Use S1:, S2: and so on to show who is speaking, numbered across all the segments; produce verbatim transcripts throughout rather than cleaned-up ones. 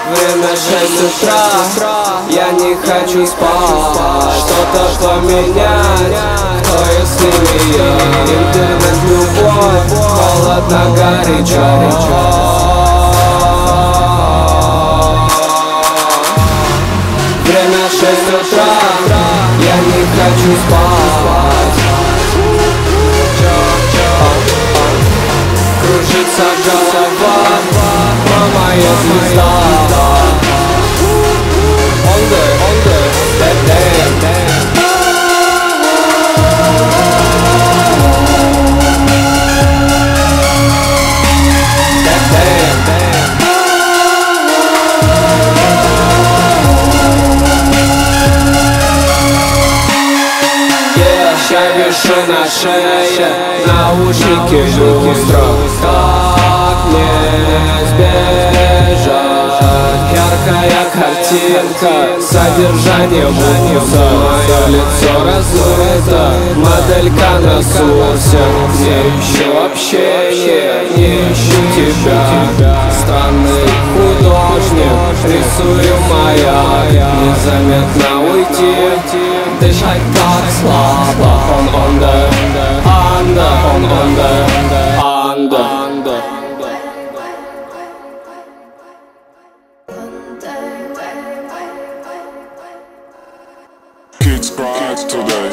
S1: Время шесть утра, я не хочу спать. Что-то поменять, кто если не я? Интернет, любовь, холодно, горячо. Время шесть утра, я не хочу спать. Кружится голова, мама, я звезда. On the, on the, that damn, damn. That damn, damn. Yeah, я вешу на шее, наушники люстра. Как не сбежать? Яркая картинка, содержание вкуса. Мое лицо размыто, моделька на сурсе. Не ищу общения, не ищу тебя. Странный художник, рисую маяк. Незаметно уйти, дышать так слабо. Он on the, under, он on the, under.
S2: Kids cry today.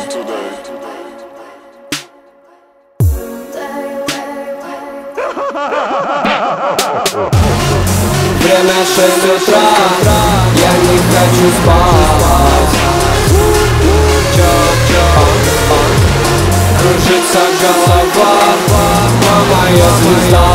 S1: Время шесть утра, я не хочу спать. Кружится голова, мама, я звезда.